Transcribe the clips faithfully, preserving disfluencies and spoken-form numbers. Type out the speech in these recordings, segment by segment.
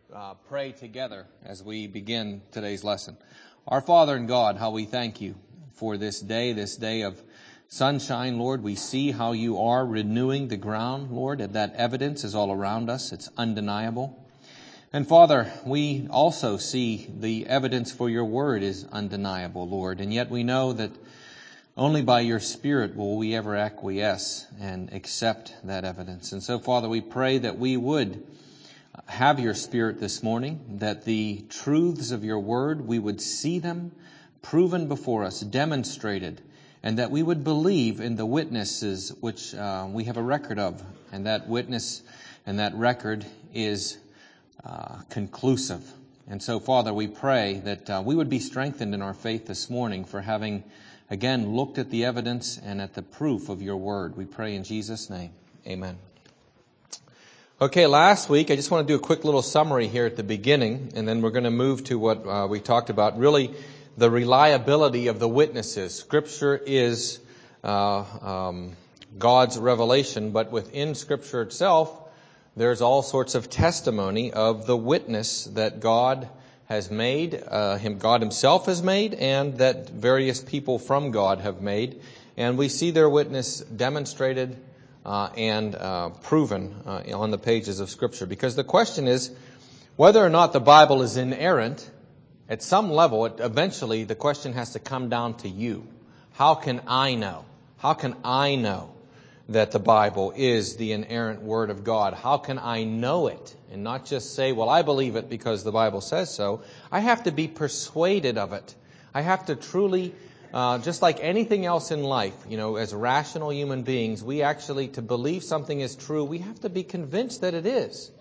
uh, pray together as we begin today's lesson. Our Father in God, how we thank you for this day, this day of sunshine, Lord. We see how you are renewing the ground, Lord, and that evidence is all around us. It's undeniable. And Father, we also see the evidence for your word is undeniable, Lord. And yet we know that only by your Spirit will we ever acquiesce and accept that evidence. And so, Father, we pray that we would have your Spirit this morning, that the truths of your word, we would see them proven before us, demonstrated, and that we would believe in the witnesses which uh, we have a record of. And that witness and that record is uh, conclusive. And so, Father, we pray that uh, we would be strengthened in our faith this morning for having again looked at the evidence and at the proof of your word. We pray in Jesus' name. Amen. Okay, last week I just want to do a quick little summary here at the beginning, and then we're going to move to what uh, we talked about, really the reliability of the witnesses. Scripture is uh, um, God's revelation, but within Scripture itself, there's all sorts of testimony of the witness that God has made, uh, him, God himself has made, and that various people from God have made. And we see their witness demonstrated uh, and uh, proven uh, on the pages of Scripture. Because the question is, whether or not the Bible is inerrant, at some level, it, eventually the question has to come down to you. How can I know? How can I know that the Bible is the inerrant Word of God? How can I know it? And not just say, well, I believe it because the Bible says so. I have to be persuaded of it. I have to truly, uh, just like anything else in life, you know, as rational human beings, we actually, to believe something is true, we have to be convinced that it is.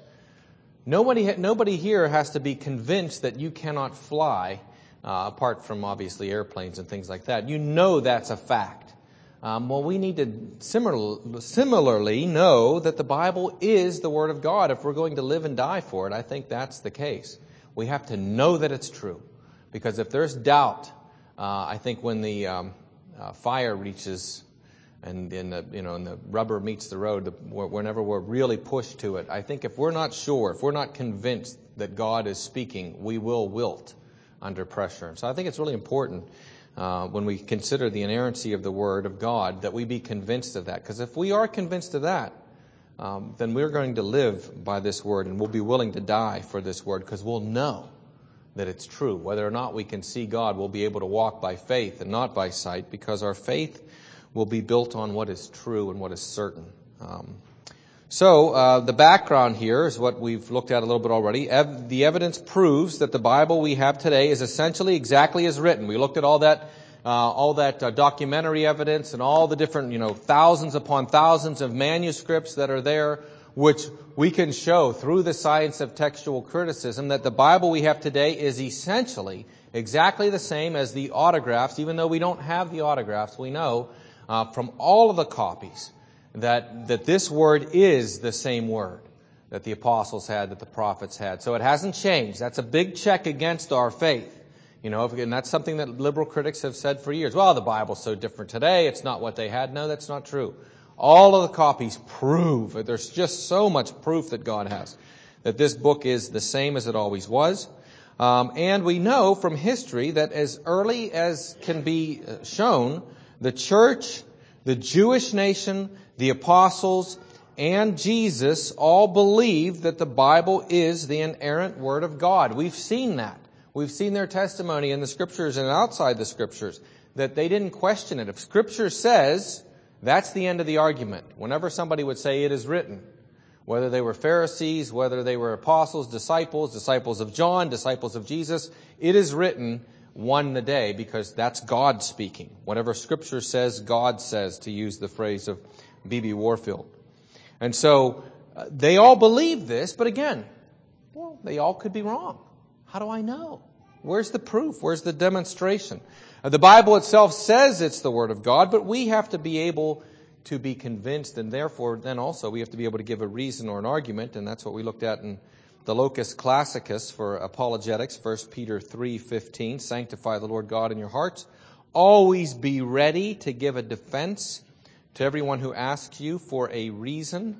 Nobody, nobody here has to be convinced that you cannot fly, uh, apart from obviously airplanes and things like that. You know that's a fact. Um, well, we need to similar, similarly know that the Bible is the Word of God. If we're going to live and die for it, I think that's the case. We have to know that it's true. Because if there's doubt, uh, I think when the um, uh, fire reaches and, and the, you know, and the rubber meets the road, the, whenever we're really pushed to it, I think if we're not sure, if we're not convinced that God is speaking, we will wilt under pressure. So I think it's really important Uh, when we consider the inerrancy of the Word of God, that we be convinced of that. Because if we are convinced of that, um, then we're going to live by this Word, and we'll be willing to die for this Word, because we'll know that it's true. Whether or not we can see God, we'll be able to walk by faith and not by sight, because our faith will be built on what is true and what is certain. Um, So, uh, the background here is what we've looked at a little bit already. Ev- the evidence proves that the Bible we have today is essentially exactly as written. We looked at all that, uh, all that uh, documentary evidence and all the different, you know, thousands upon thousands of manuscripts that are there, which we can show through the science of textual criticism that the Bible we have today is essentially exactly the same as the autographs. Even though we don't have the autographs, we know uh, from all of the copies that that this word is the same word that the apostles had, that the prophets had. So it hasn't changed. That's a big check against our faith. You know, and that's something that liberal critics have said for years. Well, the Bible's so different today, it's not what they had. No, that's not true. All of the copies prove, there's just so much proof that God has, that this book is the same as it always was. Um, and we know from history that as early as can be shown, the church, the Jewish nation, the apostles, and Jesus all believed that the Bible is the inerrant Word of God. We've seen that. We've seen their testimony in the Scriptures and outside the Scriptures, that they didn't question it. If Scripture says, that's the end of the argument. Whenever somebody would say it is written, whether they were Pharisees, whether they were apostles, disciples, disciples of John, disciples of Jesus, it is written, won the day, because that's God speaking. Whatever Scripture says, God says, to use the phrase of B B Warfield. And so uh, they all believe this, but again, well, they all could be wrong. How do I know? Where's the proof? Where's the demonstration? Uh, the Bible itself says it's the Word of God, but we have to be able to be convinced, and therefore then also we have to be able to give a reason or an argument, and that's what we looked at in the Locus Classicus for apologetics, First Peter three fifteen. Sanctify the Lord God in your hearts. Always be ready to give a defense to everyone who asks you for a reason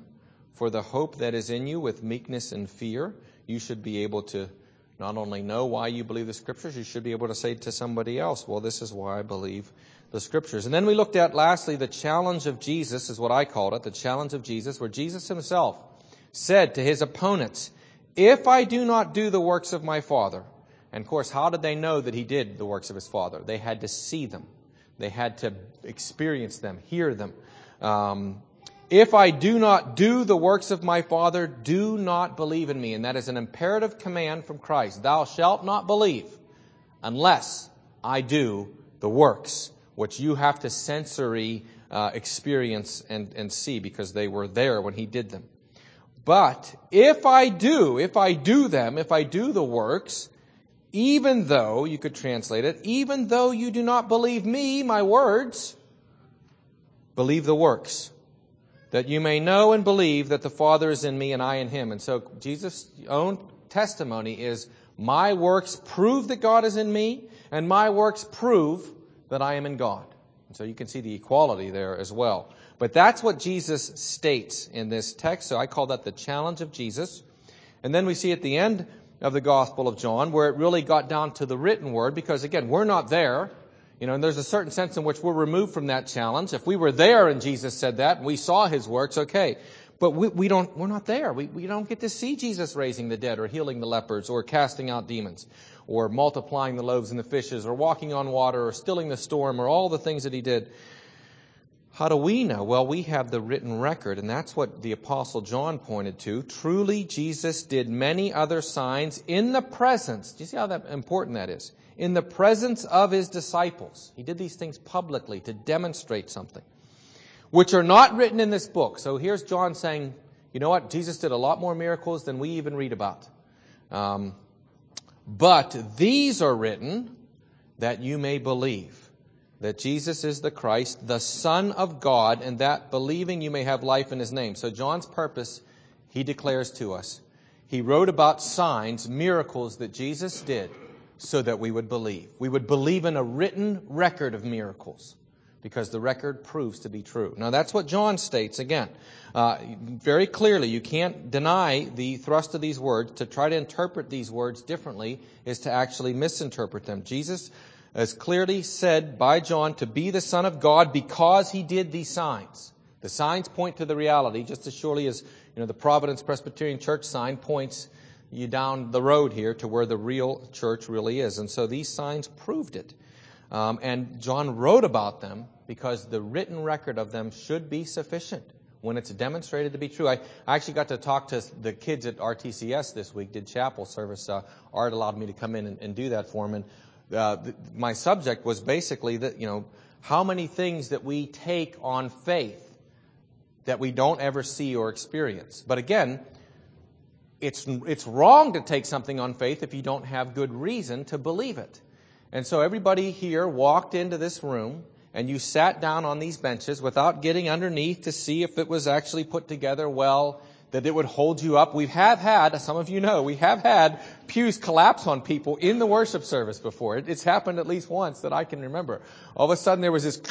for the hope that is in you with meekness and fear. You should be able to not only know why you believe the Scriptures, you should be able to say to somebody else, well, this is why I believe the Scriptures. And then we looked at, lastly, the challenge of Jesus, is what I called it, the challenge of Jesus, where Jesus himself said to his opponents, if I do not do the works of my Father. And of course, how did they know that he did the works of his Father? They had to see them. They had to experience them, hear them. Um, if I do not do the works of my Father, do not believe in me. And that is an imperative command from Christ. Thou shalt not believe unless I do the works, which you have to sensory uh, experience and, and see, because they were there when he did them. But if I do, if I do them, if I do the works, even though, you could translate it, even though you do not believe me, my words, believe the works, that you may know and believe that the Father is in me and I in him. And so Jesus' own testimony is, my works prove that God is in me, and my works prove that I am in God. And so you can see the equality there as well. But that's what Jesus states in this text. So I call that the challenge of Jesus. And then we see at the end of the Gospel of John where it really got down to the written word, because again, we're not there. You know, and there's a certain sense in which we're removed from that challenge. If we were there and Jesus said that and we saw his works, okay. But we, we don't, we're not there. We, we don't get to see Jesus raising the dead or healing the lepers or casting out demons or multiplying the loaves and the fishes or walking on water or stilling the storm or all the things that he did. How do we know? Well, we have the written record, and that's what the Apostle John pointed to. Truly, Jesus did many other signs in the presence. Do you see how that important that is? In the presence of his disciples. He did these things publicly to demonstrate something, which are not written in this book. So here's John saying, you know what? Jesus did a lot more miracles than we even read about. Um, but these are written that you may believe that Jesus is the Christ, the Son of God, and that believing you may have life in his name. So John's purpose, he declares to us, he wrote about signs, miracles that Jesus did so that we would believe. We would believe in a written record of miracles because the record proves to be true. Now that's what John states again. Uh, very clearly, you can't deny the thrust of these words. To try to interpret these words differently is to actually misinterpret them. Jesus is clearly said by John to be the Son of God because he did these signs. The signs point to the reality, just as surely as you know the Providence Presbyterian Church sign points you down the road here to where the real church really is. And so these signs proved it. Um, and John wrote about them because the written record of them should be sufficient when it's demonstrated to be true. I, I actually got to talk to the kids at R T C S this week, did chapel service. Uh, Art allowed me to come in and, and do that for him. And uh, the, my subject was basically that, you know, how many things that we take on faith that we don't ever see or experience. But again, it's it's wrong to take something on faith if you don't have good reason to believe it. And so everybody here walked into this room and you sat down on these benches without getting underneath to see if it was actually put together well, that it would hold you up. We have had, some of you know, we have had pews collapse on people in the worship service before. It, it's happened at least once that I can remember. All of a sudden there was this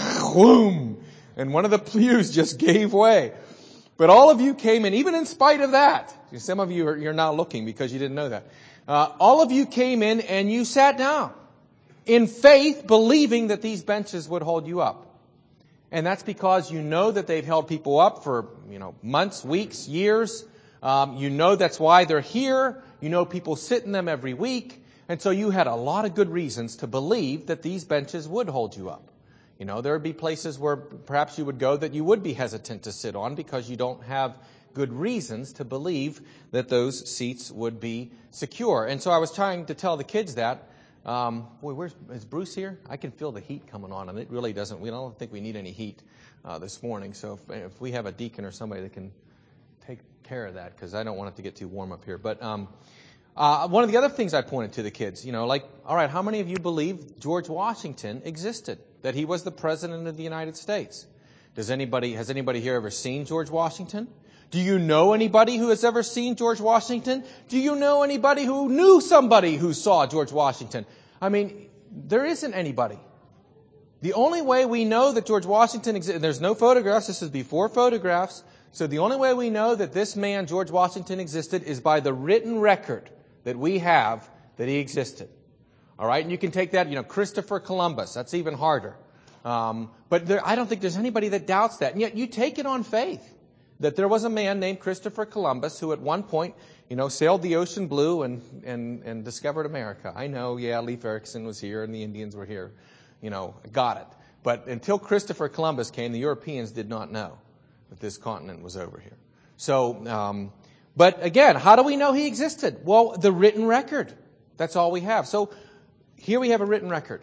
boom, and one of the pews just gave way. But all of you came in, even in spite of that. Some of you are you're now looking because you didn't know that. Uh, all of you came in and you sat down in faith, believing that these benches would hold you up. And that's because you know that they've held people up for, you know, months, weeks, years. Um, you know that's why they're here. You know people sit in them every week. And so you had a lot of good reasons to believe that these benches would hold you up. You know, there would be places where perhaps you would go that you would be hesitant to sit on because you don't have good reasons to believe that those seats would be secure. And so I was trying to tell the kids that. Um, boy, where's is Bruce here? I can feel the heat coming on, and it really doesn't. We don't think we need any heat uh, this morning. So if, if we have a deacon or somebody that can take care of that, because I don't want it to get too warm up here. But um, uh, one of the other things I pointed to the kids, you know, like, all right, how many of you believe George Washington existed? That he was the President of the United States? Does anybody, has anybody here ever seen George Washington? Do you know anybody who has ever seen George Washington? Do you know anybody who knew somebody who saw George Washington? I mean, there isn't anybody. The only way we know that George Washington existed, there's no photographs, this is before photographs, So the only way we know that this man, George Washington, existed is by the written record that we have that he existed. All right, and you can take that, you know, Christopher Columbus. That's even harder. Um, but there, I don't think there's anybody that doubts that. And yet you take it on faith that there was a man named Christopher Columbus who at one point, you know, sailed the ocean blue and, and, and discovered America. I know, yeah, Leif Erikson was here and the Indians were here. You know, got it. But until Christopher Columbus came, the Europeans did not know that this continent was over here. So, um, but again, how do we know he existed? Well, the written record. That's all we have. So here we have a written record.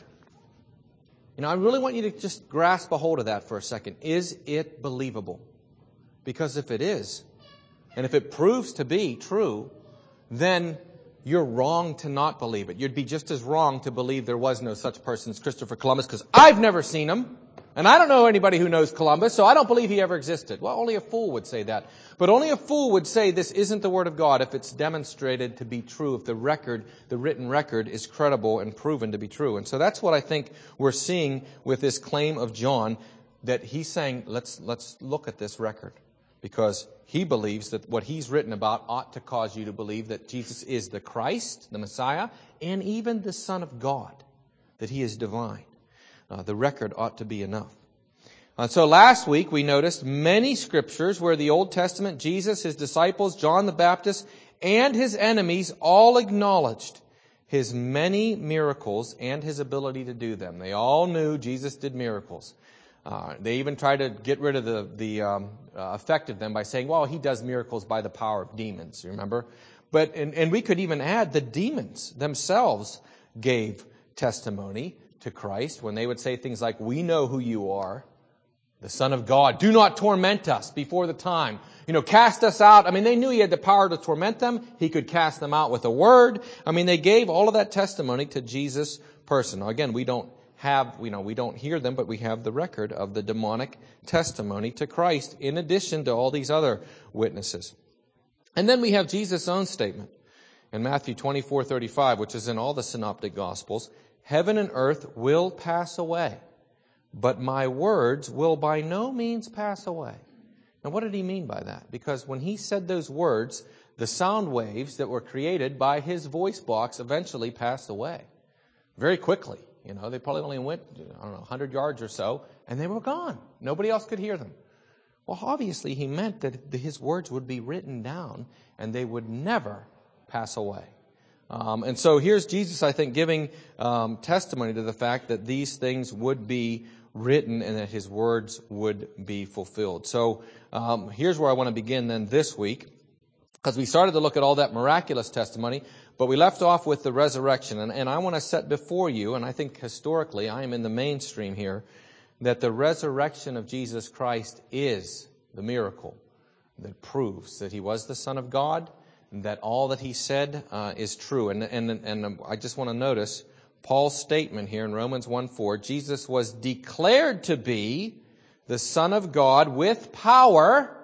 You know, I really want you to just grasp a hold of that for a second. Is it believable? Because if it is, and if it proves to be true, then you're wrong to not believe it. You'd be just as wrong to believe there was no such person as Christopher Columbus, because I've never seen him, and I don't know anybody who knows Columbus, so I don't believe he ever existed. Well, only a fool would say that. But only a fool would say this isn't the Word of God if it's demonstrated to be true, if the record, the written record, is credible and proven to be true. And so that's what I think we're seeing with this claim of John, that he's saying, let's let's look at this record. Because he believes that what he's written about ought to cause you to believe that Jesus is the Christ, the Messiah, and even the Son of God, that he is divine. Uh, the record ought to be enough. Uh, so last week we noticed many scriptures where the Old Testament, Jesus, his disciples, John the Baptist, and his enemies all acknowledged his many miracles and his ability to do them. They all knew Jesus did miracles. Uh, they even tried to get rid of the, the um, uh, effect of them by saying, well, he does miracles by the power of demons, remember? But and, and we could even add the demons themselves gave testimony to Christ when they would say things like, we know who you are, the Son of God. Do not torment us before the time. You know, cast us out. I mean, they knew he had the power to torment them. He could cast them out with a word. I mean, they gave all of that testimony to Jesus' person. Now, again, we don't have, you know, we don't hear them, but we have the record of the demonic testimony to Christ in addition to all these other witnesses. And then we have Jesus' own statement in Matthew twenty-four thirty-five, which is in all the synoptic gospels. Heaven and earth will pass away, but my words will by no means pass away. Now, what did he mean by that? Because when he said those words, the sound waves that were created by his voice box eventually passed away very quickly. You know, they probably only went, I don't know, one hundred yards or so, and they were gone. Nobody else could hear them. Well, obviously, he meant that his words would be written down, and they would never pass away. Um, and so here's Jesus, I think, giving um, testimony to the fact that these things would be written and that his words would be fulfilled. So um, here's where I want to begin then this week, because we started to look at all that miraculous testimony, but we left off with the resurrection. And, and I want to set before you, and I think historically I am in the mainstream here, that the resurrection of Jesus Christ is the miracle that proves that he was the Son of God, and that all that he said uh, is true. And, and, and I just want to notice Paul's statement here in Romans one four, Jesus was declared to be the Son of God with power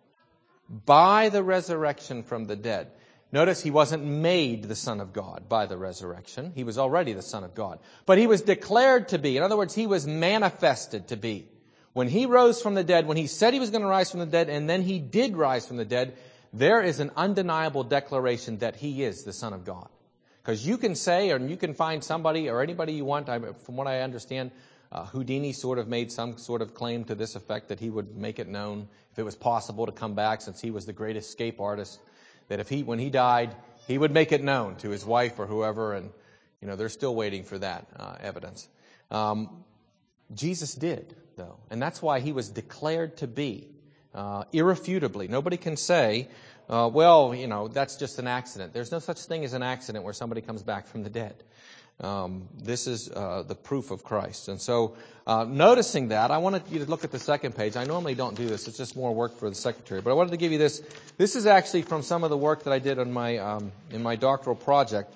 by the resurrection from the dead. Notice he wasn't made the Son of God by the resurrection. He was already the Son of God. But he was declared to be. In other words, he was manifested to be. When he rose from the dead, when he said he was going to rise from the dead, and then he did rise from the dead, there is an undeniable declaration that he is the Son of God. Because you can say, or you can find somebody or anybody you want, I, from what I understand, uh, Houdini sort of made some sort of claim to this effect that he would make it known if it was possible to come back, since he was the great escape artist, that if he, when he died, he would make it known to his wife or whoever, and, you know, they're still waiting for that uh, evidence. Um, Jesus did, though, and that's why he was declared to be, uh, irrefutably. Nobody can say, uh, well, you know, that's just an accident. There's no such thing as an accident where somebody comes back from the dead. Um, this is uh, the proof of Christ. And so, uh, noticing that, I wanted you to look at the second page. I normally don't do this. It's just more work for the secretary. But I wanted to give you this. This is actually from some of the work that I did on my um, in my doctoral project,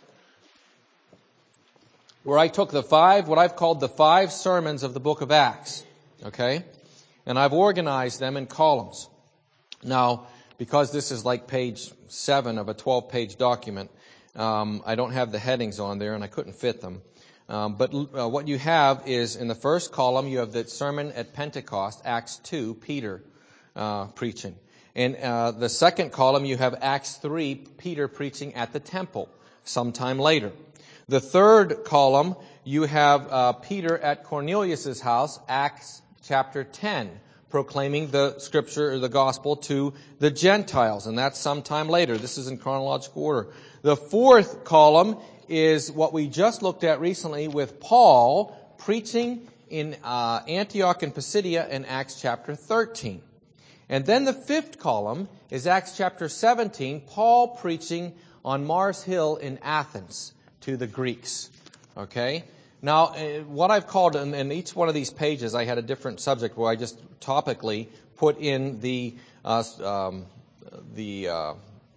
where I took the five, what I've called the five sermons of the book of Acts. Okay? And I've organized them in columns. Now, because this is like page seven of a twelve-page document, Um, I don't have the headings on there, and I couldn't fit them. Um, but uh, what you have is, in the first column, you have the sermon at Pentecost, Acts two, Peter uh, preaching. In uh, the second column, you have Acts three, Peter preaching at the temple sometime later. The third column, you have uh, Peter at Cornelius' house, Acts chapter ten, proclaiming the scripture or the gospel to the Gentiles, and that's sometime later. This is in chronological order. The fourth column is what we just looked at recently with Paul preaching in uh, Antioch and Pisidia in Acts chapter thirteen. And then the fifth column is Acts chapter seventeen, Paul preaching on Mars Hill in Athens to the Greeks. Okay? Now, uh, what I've called, in, in each one of these pages, I had a different subject where I just topically put in the uh, um, the uh,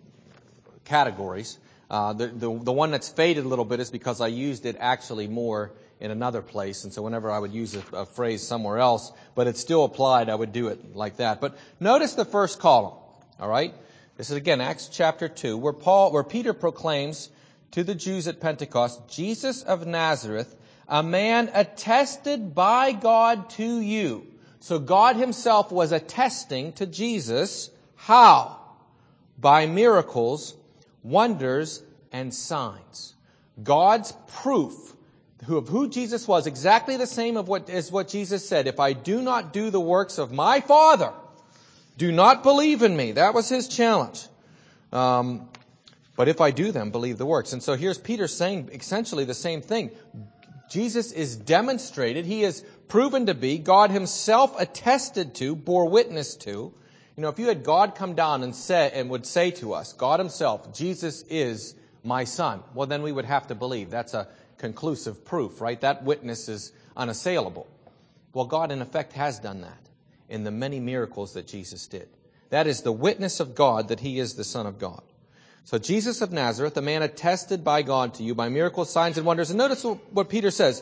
categories. Uh, the, the the one that's faded a little bit is because I used it actually more in another place, and so whenever I would use a, a phrase somewhere else, but it still applied, I would do it like that. But notice the first column. All right, this is again Acts chapter two, where Paul, where Peter proclaims to the Jews at Pentecost, Jesus of Nazareth, a man attested by God to you. So God Himself was attesting to Jesus. How? By miracles, wonders, and signs. God's proof of who Jesus was, exactly the same of what as what Jesus said. If I do not do the works of my Father, do not believe in me. That was His challenge. Um, but if I do them, believe the works. And so here's Peter saying essentially the same thing. Jesus is demonstrated. He is proven to be. God Himself attested to, bore witness to. You know, if you had God come down and say, and would say to us, God Himself, Jesus is my Son, well, then we would have to believe. That's a conclusive proof, right? That witness is unassailable. Well, God, in effect, has done that in the many miracles that Jesus did. That is the witness of God that He is the Son of God. So Jesus of Nazareth, a man attested by God to you by miracles, signs, and wonders. And notice what Peter says.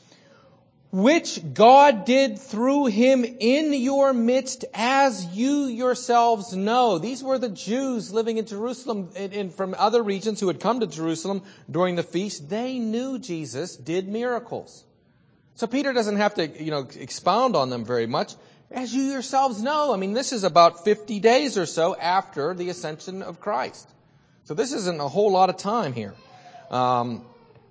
Which God did through Him in your midst, as you yourselves know. These were the Jews living in Jerusalem and from other regions who had come to Jerusalem during the feast. They knew Jesus did miracles. So Peter doesn't have to, you know, expound on them very much. As you yourselves know, I mean, this is about fifty days or so after the ascension of Christ. So this isn't a whole lot of time here. Um,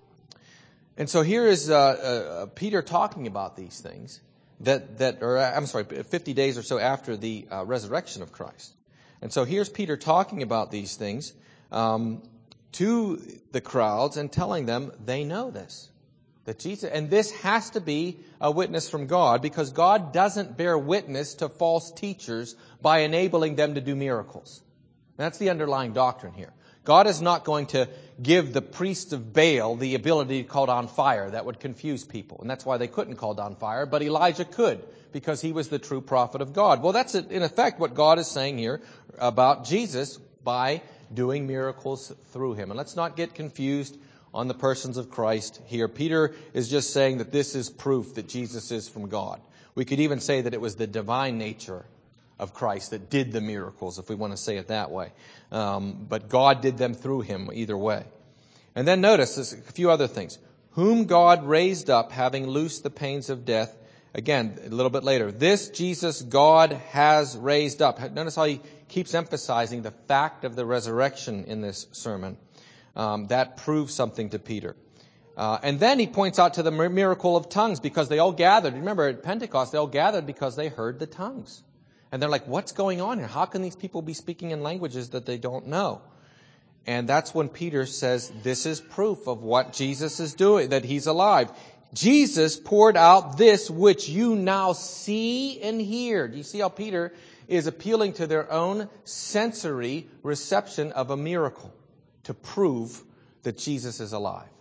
And so here is uh, uh, Peter talking about these things that that, or I'm sorry, fifty days or so after the uh, resurrection of Christ. And so here's Peter talking about these things um, to the crowds and telling them they know this, that Jesus, and this has to be a witness from God, because God doesn't bear witness to false teachers by enabling them to do miracles. That's the underlying doctrine here. God is not going to give the priests of Baal the ability to call down fire. That would confuse people. And that's why they couldn't call down fire. But Elijah could, because he was the true prophet of God. Well, that's in effect what God is saying here about Jesus by doing miracles through Him. And let's not get confused on the persons of Christ here. Peter is just saying that this is proof that Jesus is from God. We could even say that it was the divine nature of Christ that did the miracles, if we want to say it that way. Um, but God did them through Him either way. And then notice there's a few other things. Whom God raised up, having loosed the pains of death. Again, a little bit later. This Jesus God has raised up. Notice how he keeps emphasizing the fact of the resurrection in this sermon. Um, that proves something to Peter. Uh, and then he points out to the miracle of tongues, because they all gathered. Remember, at Pentecost, they all gathered because they heard the tongues. And they're like, what's going on here? How can these people be speaking in languages that they don't know? And that's when Peter says, this is proof of what Jesus is doing, that He's alive. Jesus poured out this which you now see and hear. Do you see how Peter is appealing to their own sensory reception of a miracle to prove that Jesus is alive?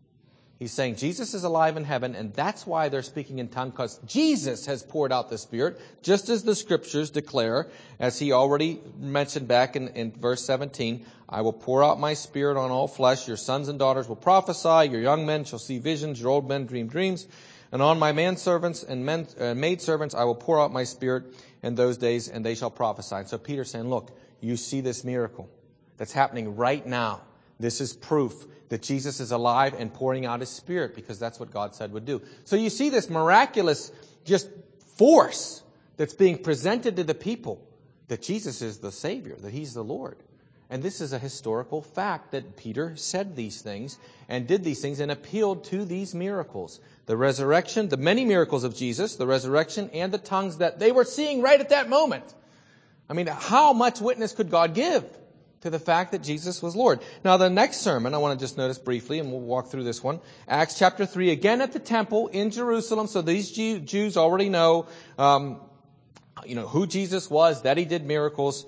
He's saying Jesus is alive in heaven, and that's why they're speaking in tongues, because Jesus has poured out the Spirit, just as the Scriptures declare, as he already mentioned back in, in verse seventeen, I will pour out my Spirit on all flesh. Your sons and daughters will prophesy. Your young men shall see visions. Your old men dream dreams. And on my manservants and men, uh, maidservants I will pour out my Spirit in those days, and they shall prophesy. And so Peter's saying, look, you see this miracle that's happening right now. This is proof that Jesus is alive and pouring out His Spirit, because that's what God said would do. So you see this miraculous just force that's being presented to the people that Jesus is the Savior, that He's the Lord. And this is a historical fact that Peter said these things and did these things and appealed to these miracles. The resurrection, the many miracles of Jesus, the resurrection, and the tongues that they were seeing right at that moment. I mean, how much witness could God give to the fact that Jesus was Lord? Now, the next sermon, I want to just notice briefly, and we'll walk through this one. Acts chapter three, again at the temple in Jerusalem. So these Jew, Jews already know, um, you know, who Jesus was, that He did miracles.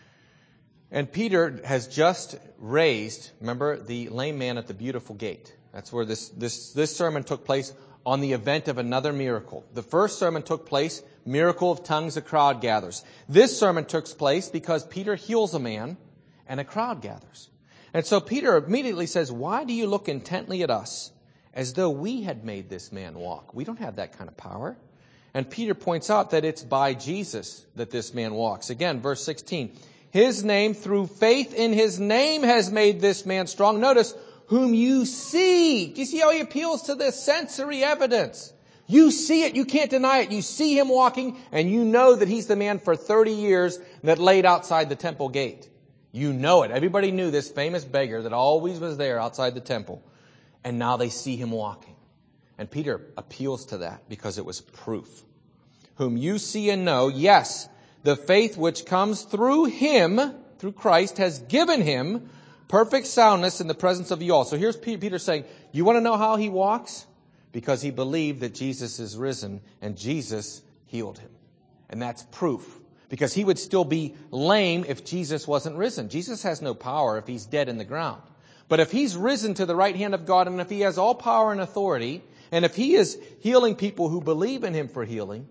And Peter has just raised, remember, the lame man at the beautiful gate. That's where this, this, this sermon took place on the event of another miracle. The first sermon took place, miracle of tongues, a crowd gathers. This sermon took place because Peter heals a man and a crowd gathers. And so Peter immediately says, why do you look intently at us as though we had made this man walk? We don't have that kind of power. And Peter points out that it's by Jesus that this man walks. Again, verse sixteen. His name, through faith in His name, has made this man strong. Notice, whom you see. Do you see how he appeals to this sensory evidence? You see it. You can't deny it. You see him walking, and you know that he's the man for thirty years that laid outside the temple gate. You know it. Everybody knew this famous beggar that always was there outside the temple. And now they see him walking. And Peter appeals to that because it was proof. Whom you see and know, yes, the faith which comes through Him, through Christ, has given Him perfect soundness in the presence of you all. So here's Peter saying, you want to know how he walks? Because he believed that Jesus is risen and Jesus healed him. And that's proof. Because he would still be lame if Jesus wasn't risen. Jesus has no power if He's dead in the ground. But if He's risen to the right hand of God, and if He has all power and authority, and if He is healing people who believe in Him for healing,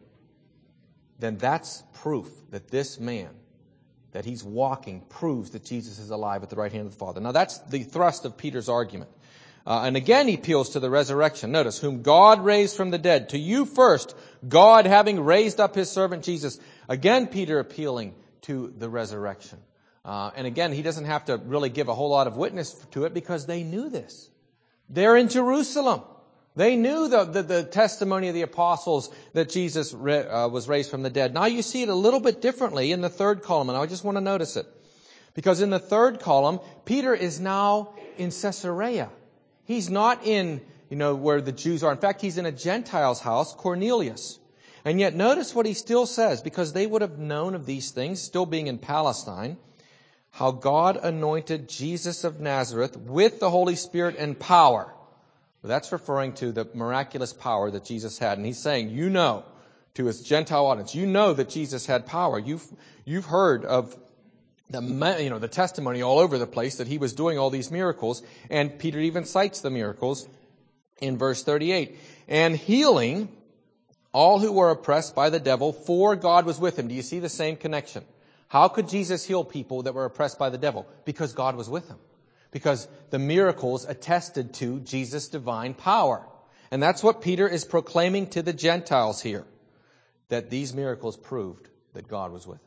then that's proof that this man, that he's walking, proves that Jesus is alive at the right hand of the Father. Now that's the thrust of Peter's argument. Uh, and again he appeals to the resurrection. Notice, whom God raised from the dead. To you first, God having raised up His servant Jesus. Again, Peter appealing to the resurrection. Uh, and again, he doesn't have to really give a whole lot of witness to it because they knew this. They're in Jerusalem. They knew the, the, the testimony of the apostles that Jesus re, uh, was raised from the dead. Now you see it a little bit differently in the third column, and I just want to notice it. Because in the third column, Peter is now in Caesarea. He's not in, you know, where the Jews are. In fact, he's in a Gentile's house, Cornelius. And yet notice what he still says, because they would have known of these things, still being in Palestine, how God anointed Jesus of Nazareth with the Holy Spirit and power. That's referring to the miraculous power that Jesus had. And he's saying, you know, to his Gentile audience, you know that Jesus had power. You've, you've heard of the, you know, the testimony all over the place that He was doing all these miracles. And Peter even cites the miracles in verse thirty-eight. And healing all who were oppressed by the devil, for God was with Him. Do you see the same connection? How could Jesus heal people that were oppressed by the devil? Because God was with Him. Because the miracles attested to Jesus' divine power. And that's what Peter is proclaiming to the Gentiles here. That these miracles proved that God was with him.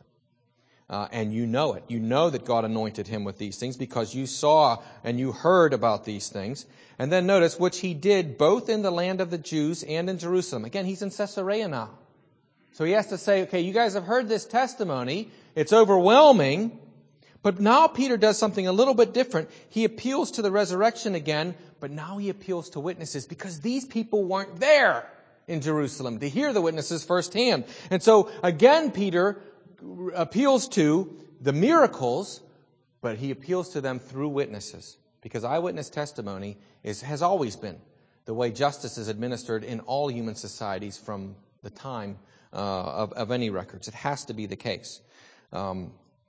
Uh, and you know it. You know that God anointed him with these things because you saw and you heard about these things. And then notice, which He did both in the land of the Jews and in Jerusalem. Again, he's in Caesarea now. So he has to say, okay, you guys have heard this testimony. It's overwhelming. But now Peter does something a little bit different. He appeals to the resurrection again, but now he appeals to witnesses because these people weren't there in Jerusalem to hear the witnesses firsthand. And so again, Peter appeals to the miracles, but he appeals to them through witnesses because eyewitness testimony is, has always been the way justice is administered in all human societies from the time uh, of, of any records. It has to be the case. Um,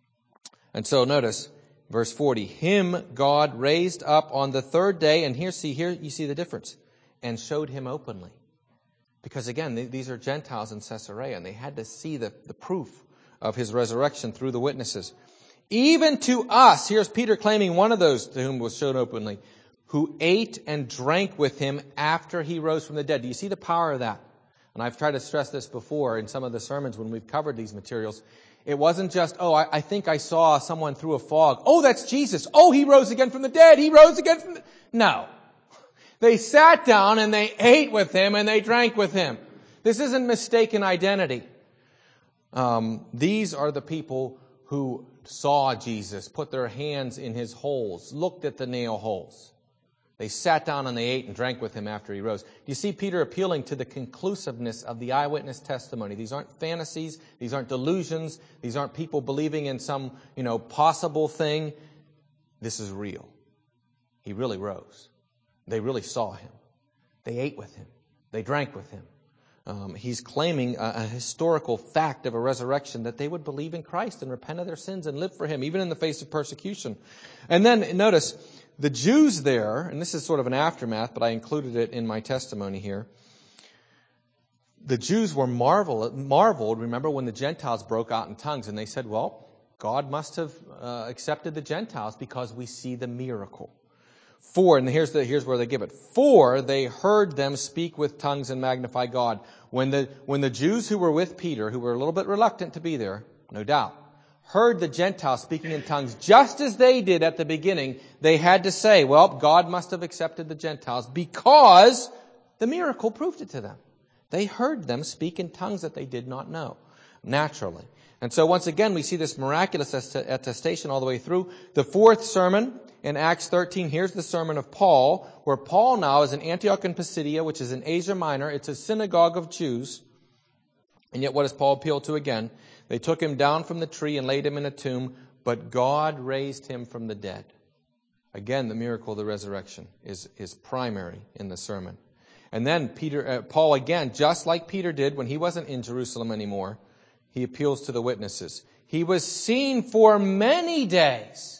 And so notice verse forty, Him God raised up on the third day, and here see here you see the difference, and showed Him openly. Because again, these are Gentiles in Caesarea, and they had to see the, the proof of His resurrection through the witnesses. Even to us, here's Peter claiming one of those to whom was shown openly, who ate and drank with Him after He rose from the dead. Do you see the power of that? And I've tried to stress this before in some of the sermons when we've covered these materials. It wasn't just, oh, I, I think I saw someone through a fog. Oh, that's Jesus. Oh, He rose again from the dead. He rose again from the... No. They sat down and they ate with Him and they drank with Him. This isn't mistaken identity. Um, these are the people who saw Jesus, put their hands in his holes, looked at the nail holes. They sat down and they ate and drank with him after he rose. You see Peter appealing to the conclusiveness of the eyewitness testimony. These aren't fantasies. These aren't delusions. These aren't people believing in some, you know, possible thing. This is real. He really rose. They really saw him. They ate with him. They drank with him. Um, he's claiming a, a historical fact of a resurrection, that they would believe in Christ and repent of their sins and live for him, even in the face of persecution. And then notice, the Jews there, and this is sort of an aftermath, but I included it in my testimony here. The Jews were marvel, marveled, remember, when the Gentiles broke out in tongues, and they said, well, God must have uh, accepted the Gentiles because we see the miracle. For, and here's the, here's where they give it. For they heard them speak with tongues and magnify God. When the, when the Jews who were with Peter, who were a little bit reluctant to be there, no doubt, heard the Gentiles speaking in tongues just as they did at the beginning, they had to say, well, God must have accepted the Gentiles because the miracle proved it to them. They heard them speak in tongues that they did not know, naturally. And so once again, we see this miraculous attestation all the way through. The fourth sermon in Acts thirteen, here's the sermon of Paul, where Paul now is in Antioch in Pisidia, which is in Asia Minor. It's a synagogue of Jews. And yet what does Paul appeal to again? They took him down from the tree and laid him in a tomb, but God raised him from the dead. Again, the miracle of the resurrection is, is primary in the sermon. And then Peter, uh, Paul again, just like Peter did when he wasn't in Jerusalem anymore, he appeals to the witnesses. He was seen for many days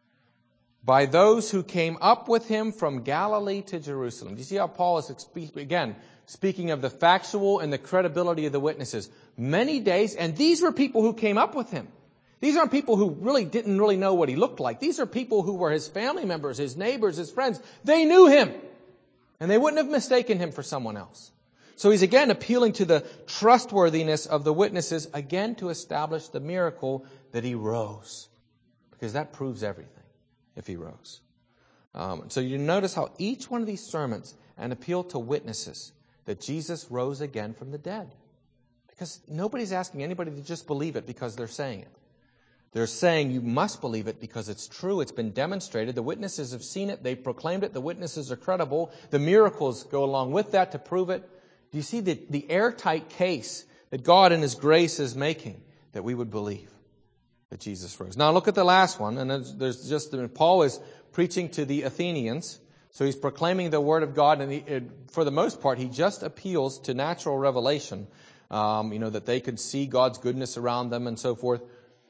by those who came up with him from Galilee to Jerusalem. Do you see how Paul is, again, speaking of the factual and the credibility of the witnesses? Many days, and these were people who came up with him. These aren't people who really didn't really know what he looked like. These are people who were his family members, his neighbors, his friends. They knew him, and they wouldn't have mistaken him for someone else. So he's again appealing to the trustworthiness of the witnesses, again to establish the miracle that he rose. Because that proves everything, if he rose. Um, so you notice how each one of these sermons an appeal to witnesses that Jesus rose again from the dead. Because nobody's asking anybody to just believe it because they're saying it. They're saying you must believe it because it's true. It's been demonstrated. The witnesses have seen it. They've proclaimed it. The witnesses are credible. The miracles go along with that to prove it. Do you see the, the airtight case that God in His grace is making that we would believe that Jesus rose? Now look at the last one. And there's, there's just, Paul is preaching to the Athenians. So he's proclaiming the Word of God. And he, it, for the most part, he just appeals to natural revelation. Um, you know, that they could see God's goodness around them and so forth.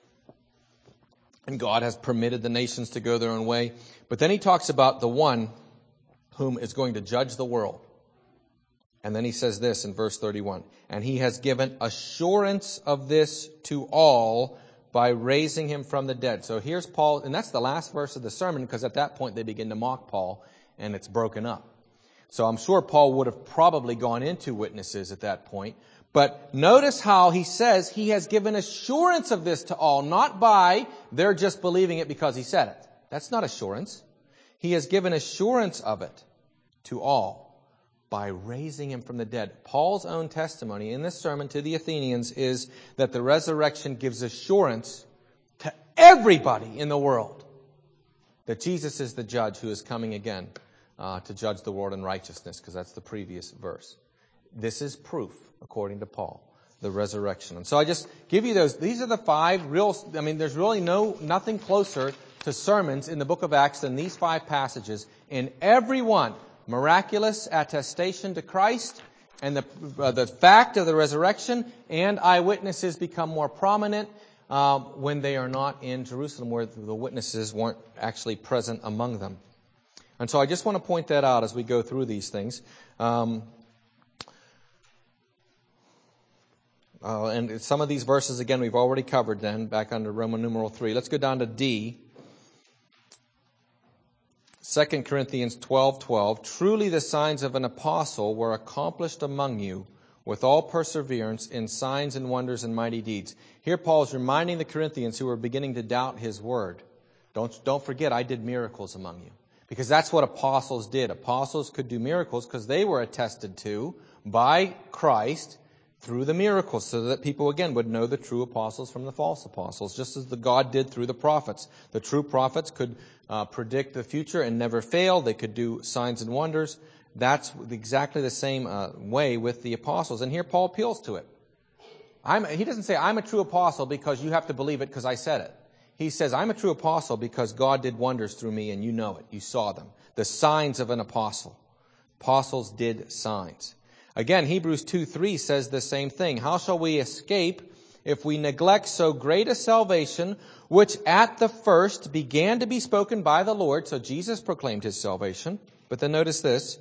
And God has permitted the nations to go their own way. But then he talks about the one whom is going to judge the world. And then he says this in verse thirty-one. And he has given assurance of this to all by raising him from the dead. So here's Paul, and that's the last verse of the sermon, because at that point they begin to mock Paul, and it's broken up. So I'm sure Paul would have probably gone into witnesses at that point. But notice how he says he has given assurance of this to all, not by they're just believing it because he said it. That's not assurance. He has given assurance of it to all by raising him from the dead. Paul's own testimony in this sermon to the Athenians is that the resurrection gives assurance to everybody in the world that Jesus is the judge who is coming again uh, to judge the world in righteousness, because that's the previous verse. This is proof, according to Paul, the resurrection. And so I just give you those. These are the five real, I mean, there's really no nothing closer to sermons in the book of Acts than these five passages. In every one, miraculous attestation to Christ and the uh, the fact of the resurrection, and eyewitnesses become more prominent uh, when they are not in Jerusalem, where the witnesses weren't actually present among them. And so I just want to point that out as we go through these things. Um, Uh, and some of these verses, again, we've already covered then, back under Roman numeral three. Let's go down to D. Second Corinthians twelve twelve. Truly the signs of an apostle were accomplished among you with all perseverance in signs and wonders and mighty deeds. Here Paul is reminding the Corinthians who are beginning to doubt his word. Don't, don't forget, I did miracles among you. Because that's what apostles did. Apostles could do miracles because they were attested to by Christ through the miracles, so that people again would know the true apostles from the false apostles, just as the God did through the prophets. The true prophets could uh, predict the future and never fail. They could do signs and wonders. That's exactly the same uh, way with the apostles. And here Paul appeals to it. I'm, he doesn't say, I'm a true apostle because you have to believe it because I said it. He says, I'm a true apostle because God did wonders through me and you know it. You saw them. The signs of an apostle. Apostles did signs. Again, Hebrews two three says the same thing. How shall we escape if we neglect so great a salvation, which at the first began to be spoken by the Lord? So Jesus proclaimed his salvation. But then notice this.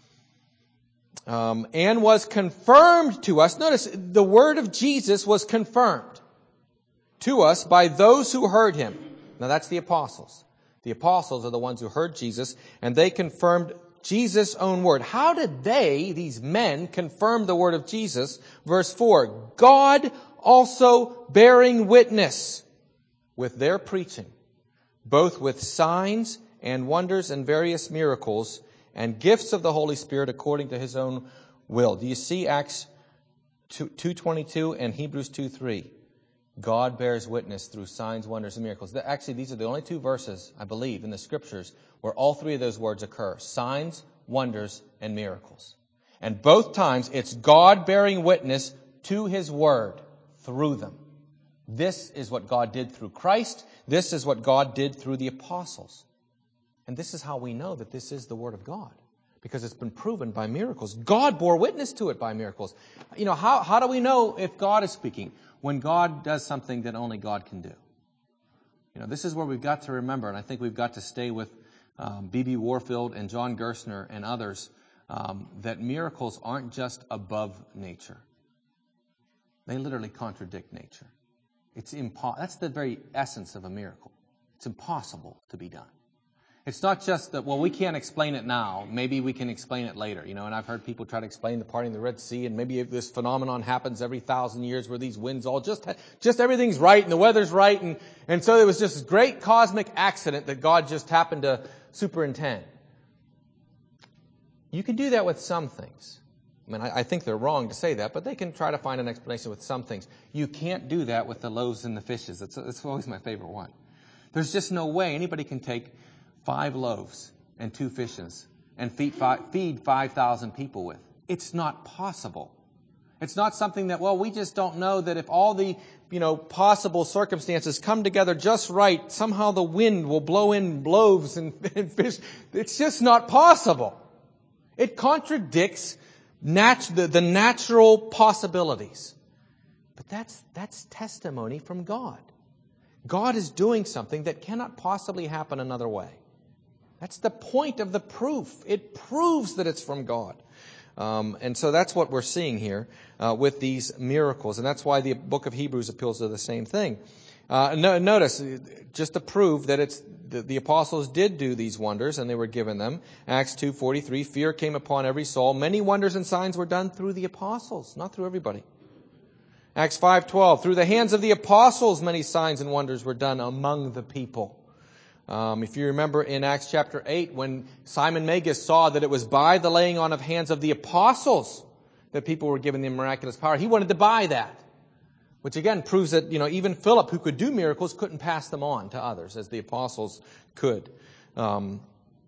Um, and was confirmed to us. Notice, the word of Jesus was confirmed to us by those who heard him. Now that's the apostles. The apostles are the ones who heard Jesus, and they confirmed Jesus' own word. How did they, these men, confirm the word of Jesus? Verse four, God also bearing witness with their preaching, both with signs and wonders and various miracles and gifts of the Holy Spirit according to his own will. Do you see Acts two twenty-two and Hebrews two three? God bears witness through signs, wonders, and miracles. Actually, these are the only two verses, I believe, in the Scriptures where all three of those words occur. Signs, wonders, and miracles. And both times, it's God bearing witness to his word through them. This is what God did through Christ. This is what God did through the apostles. And this is how we know that this is the word of God. Because it's been proven by miracles. God bore witness to it by miracles. You know, how, how do we know if God is speaking? When God does something that only God can do. You know, this is where we've got to remember, and I think we've got to stay with um, B B Warfield and John Gerstner and others, um, that miracles aren't just above nature. They literally contradict nature. It's impo- That's the very essence of a miracle. It's impossible to be done. It's not just that, well, we can't explain it now. Maybe we can explain it later. You know, and I've heard people try to explain the parting of the Red Sea, and maybe if this phenomenon happens every thousand years where these winds all just, just everything's right and the weather's right. And, and so there was just this great cosmic accident that God just happened to superintend. You can do that with some things. I mean, I, I think they're wrong to say that, but they can try to find an explanation with some things. You can't do that with the loaves and the fishes. That's, that's always my favorite one. There's just no way anybody can take five loaves and two fishes and feed five, feed five thousand people with. It's not possible. It's not something that, well, we just don't know that if all the, you know, possible circumstances come together just right, somehow the wind will blow in loaves and, and fish. It's just not possible. It contradicts nat- the, the natural possibilities. But that's, that's testimony from God. God is doing something that cannot possibly happen another way. That's the point of the proof. It proves that it's from God. Um, and so that's what we're seeing here uh, with these miracles. And that's why the book of Hebrews appeals to the same thing. Uh, no, notice, just to prove that it's the, the apostles did do these wonders and they were given them. Acts two forty-three, fear came upon every soul. Many wonders and signs were done through the apostles, not through everybody. Acts five twelve, through the hands of the apostles many signs and wonders were done among the people. Um, if you remember in Acts chapter eight, when Simon Magus saw that it was by the laying on of hands of the apostles that people were given the miraculous power, he wanted to buy that. Which again proves that, you know, even Philip, who could do miracles, couldn't pass them on to others as the apostles could. Um,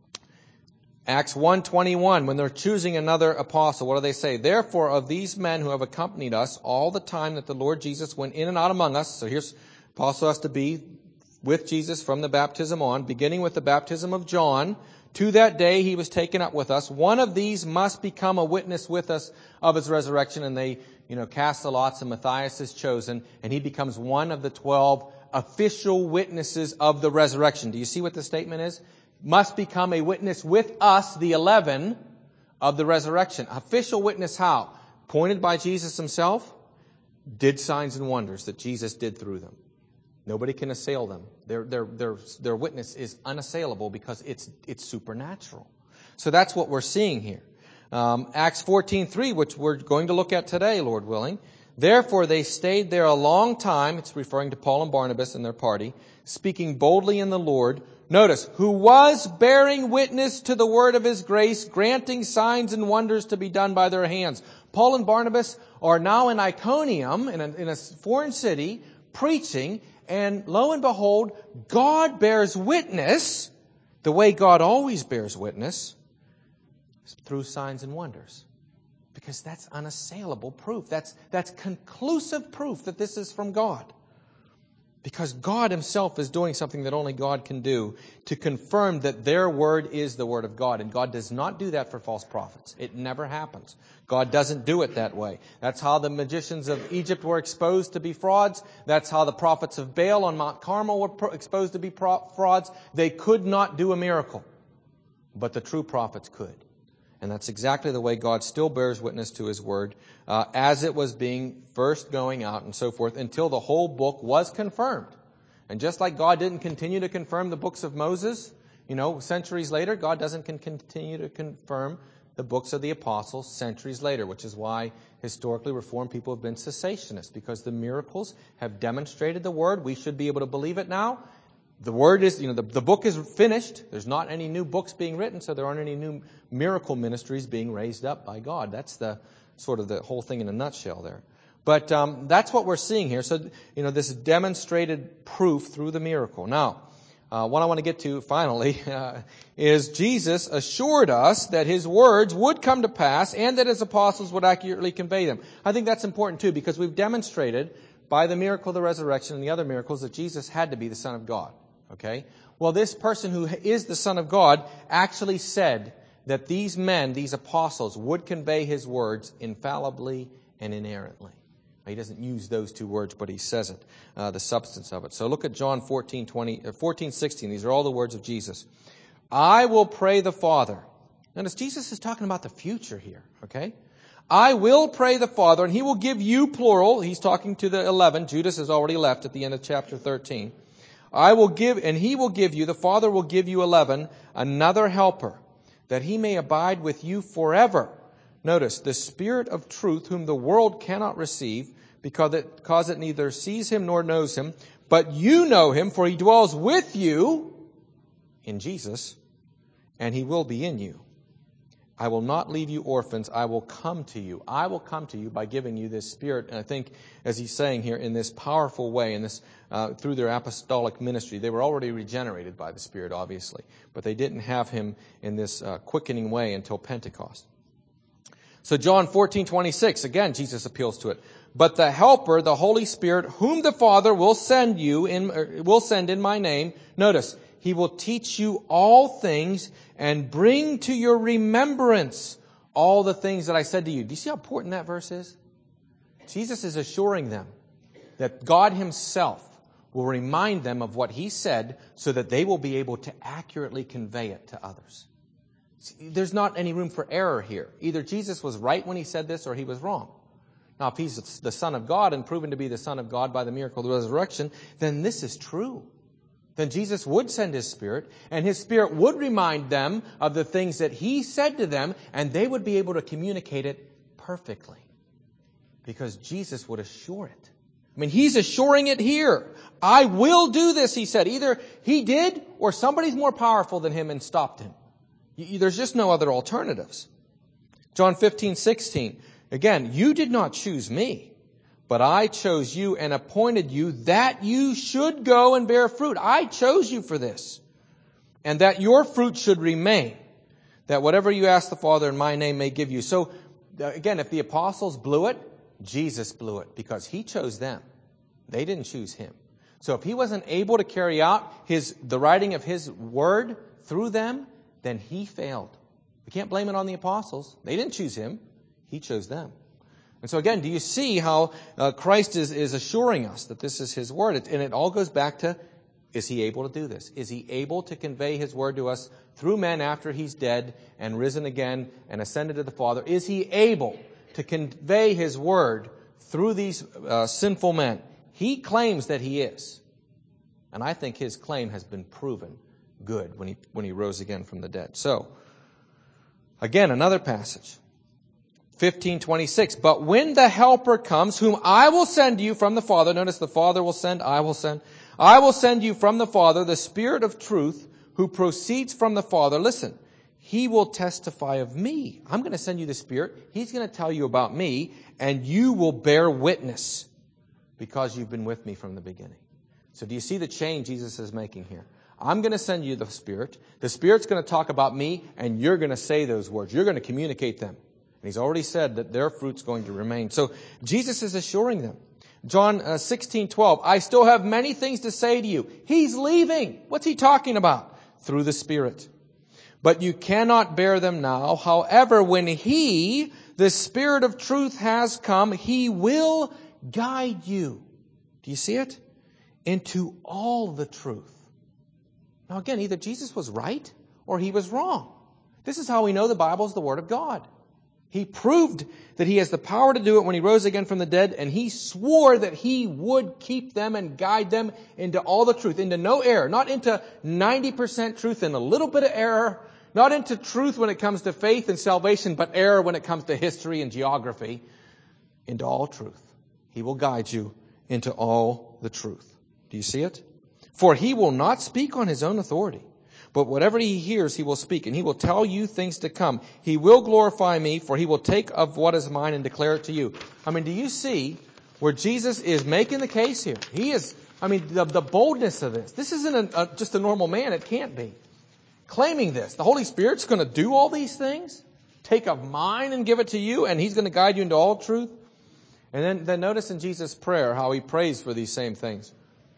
Acts one twenty-one, when they're choosing another apostle, what do they say? Therefore, of these men who have accompanied us all the time that the Lord Jesus went in and out among us, so here's apostle has to be with Jesus from the baptism on, beginning with the baptism of John, to that day he was taken up with us. One of these must become a witness with us of his resurrection. And they, you know, cast the lots, and Matthias is chosen, and he becomes one of the twelve official witnesses of the resurrection. Do you see what the statement is? Must become a witness with us, the eleven, of the resurrection. Official witness how? Appointed by Jesus himself, did signs and wonders that Jesus did through them. Nobody can assail them. Their, their, their, their witness is unassailable because it's, it's supernatural. So that's what we're seeing here. Um, Acts fourteen three, which we're going to look at today, Lord willing. Therefore they stayed there a long time, it's referring to Paul and Barnabas and their party, speaking boldly in the Lord, Notice, who was bearing witness to the word of his grace, granting signs and wonders to be done by their hands. Paul and Barnabas are now in Iconium, in a, in a foreign city, preaching, and lo and behold, God bears witness, the way God always bears witness, through signs and wonders. Because that's unassailable proof. That's, that's conclusive proof that this is from God. Because God himself is doing something that only God can do to confirm that their word is the word of God. And God does not do that for false prophets. It never happens. God doesn't do it that way. That's how the magicians of Egypt were exposed to be frauds. That's how the prophets of Baal on Mount Carmel were pro- exposed to be pro- frauds. They could not do a miracle. But the true prophets could. And that's exactly the way God still bears witness to his word uh, as it was being first going out and so forth until the whole book was confirmed. And just like God didn't continue to confirm the books of Moses, you know, centuries later, God doesn't con- continue to confirm the books of the apostles centuries later, which is why historically Reformed people have been cessationists, because the miracles have demonstrated the word. We should be able to believe it now. The word is, you know, the, the book is finished. There's not any new books being written, so there aren't any new miracle ministries being raised up by God. That's the sort of the whole thing in a nutshell there. But um, that's what we're seeing here. So, you know, this demonstrated proof through the miracle. Now, uh, what I want to get to finally uh, is Jesus assured us that his words would come to pass and that his apostles would accurately convey them. I think that's important too, because we've demonstrated by the miracle of the resurrection and the other miracles that Jesus had to be the Son of God. Okay? Well, this person who is the Son of God actually said that these men, these apostles, would convey his words infallibly and inerrantly. He doesn't use those two words, but he says it, uh, the substance of it. So look at John fourteen, twenty, uh, fourteen, sixteen. These are all the words of Jesus. I will pray the Father. Notice Jesus is talking about the future here. Okay? I will pray the Father, and he will give you, plural. He's talking to the eleven. Judas has already left at the end of chapter thirteen. I will give, and he will give you, the Father will give you eleven, another helper, that he may abide with you forever. Notice, the Spirit of truth, whom the world cannot receive, because it, because it neither sees him nor knows him, but you know him, for he dwells with you in Jesus, and he will be in you. I will not leave you orphans. I will come to you. I will come to you by giving you this Spirit. And I think, as he's saying here, in this powerful way, in this uh, through their apostolic ministry, they were already regenerated by the Spirit, obviously, but they didn't have him in this uh, quickening way until Pentecost. So John fourteen twenty-six, again, Jesus appeals to it. But the Helper, the Holy Spirit, whom the Father will send you in, will send in my name. Notice, he will teach you all things and bring to your remembrance all the things that I said to you. Do you see how important that verse is? Jesus is assuring them that God himself will remind them of what he said so that they will be able to accurately convey it to others. See, there's not any room for error here. Either Jesus was right when he said this or he was wrong. Now, if he's the Son of God and proven to be the Son of God by the miracle of the resurrection, then this is true. Then Jesus would send his Spirit, and his Spirit would remind them of the things that he said to them, and they would be able to communicate it perfectly. Because Jesus would assure it. I mean, he's assuring it here. I will do this, he said. Either he did, or somebody's more powerful than him and stopped him. There's just no other alternatives. John fifteen, sixteen. Again, you did not choose me, but I chose you and appointed you that you should go and bear fruit. I chose you for this. And that your fruit should remain. That whatever you ask the Father in my name may give you. So, again, if the apostles blew it, Jesus blew it because he chose them. They didn't choose him. So if he wasn't able to carry out his the writing of his word through them, then he failed. We can't blame it on the apostles. They didn't choose him. He chose them. And so again, do you see how uh, Christ is, is assuring us that this is his word? It, and it all goes back to, is he able to do this? Is he able to convey his word to us through men after he's dead and risen again and ascended to the Father? Is he able to convey his word through these uh, sinful men? He claims that he is. And I think his claim has been proven good when he when he rose again from the dead. So, again, another passage. fifteen twenty-six. But when the Helper comes, whom I will send you from the Father, notice the Father will send, I will send, I will send you from the Father, the Spirit of truth, who proceeds from the Father, listen, He will testify of me. I'm going to send you the Spirit. He's going to tell you about me, and you will bear witness because you've been with me from the beginning. So do you see the change Jesus is making here? I'm going to send you the Spirit. The Spirit's going to talk about me, and you're going to say those words. You're going to communicate them. And He's already said that their fruit's going to remain. So Jesus is assuring them. John uh, sixteen twelve, I still have many things to say to you. He's leaving. What's He talking about? Through the Spirit. But you cannot bear them now. However, when He, the Spirit of truth, has come, He will guide you. Do you see it? Into all the truth. Now again, either Jesus was right or He was wrong. This is how we know the Bible is the Word of God. He proved that He has the power to do it when He rose again from the dead, and He swore that He would keep them and guide them into all the truth, into no error, not into ninety percent truth and a little bit of error, not into truth when it comes to faith and salvation, but error when it comes to history and geography, into all truth. He will guide you into all the truth. Do you see it? For He will not speak on His own authority, but whatever He hears, He will speak, and He will tell you things to come. He will glorify me, for He will take of what is mine and declare it to you. I mean, do you see where Jesus is making the case here? He is, I mean, the, the boldness of this. This isn't a, a, just a normal man. It can't be. Claiming this. The Holy Spirit's going to do all these things, take of mine and give it to you, and He's going to guide you into all truth. And then, then notice in Jesus' prayer how He prays for these same things.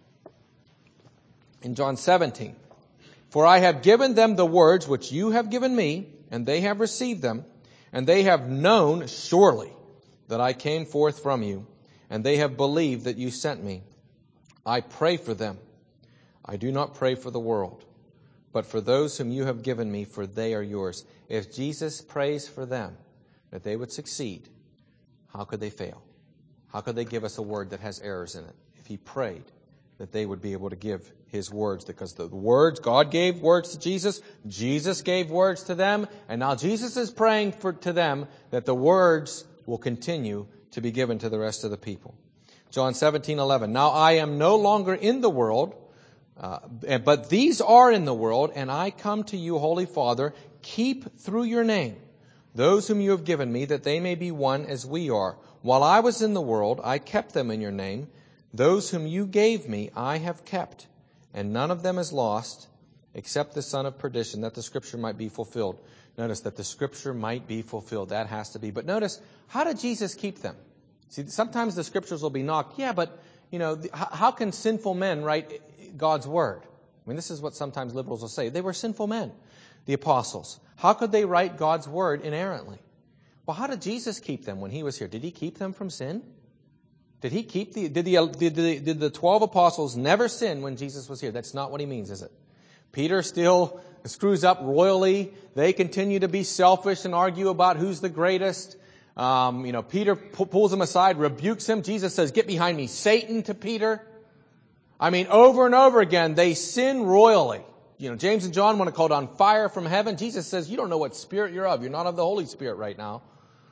In John seventeen, for I have given them the words which you have given me, and they have received them, and they have known surely that I came forth from you, and they have believed that you sent me. I pray for them. I do not pray for the world, but for those whom you have given me, for they are yours. If Jesus prays for them, that they would succeed, how could they fail? How could they give us a word that has errors in it? If He prayed that they would be able to give His words, because the words, God gave words to Jesus, Jesus gave words to them, and now Jesus is praying for to them that the words will continue to be given to the rest of the people. John seventeen eleven, now I am no longer in the world, uh, but these are in the world, and I come to you, Holy Father, keep through your name those whom you have given me, that they may be one as we are. While I was in the world, I kept them in your name. Those whom you gave me, I have kept, and none of them is lost, except the son of perdition, that the Scripture might be fulfilled. Notice that the Scripture might be fulfilled. That has to be. But notice, how did Jesus keep them? See, sometimes the Scriptures will be knocked. Yeah, but, you know, how can sinful men write God's Word? I mean, this is what sometimes liberals will say. They were sinful men, the apostles. How could they write God's Word inerrantly? Well, how did Jesus keep them when He was here? Did He keep them from sin? Did he keep the, did the, did the, did the twelve apostles never sin when Jesus was here? That's not what he means, is it? Peter still screws up royally. They continue to be selfish and argue about who's the greatest. Um, you know, Peter pu- pulls him aside, rebukes him. Jesus says, get behind me, Satan, to Peter. I mean, over and over again, they sin royally. You know, James and John want to call down fire from heaven. Jesus says, you don't know what spirit you're of. You're not of the Holy Spirit right now.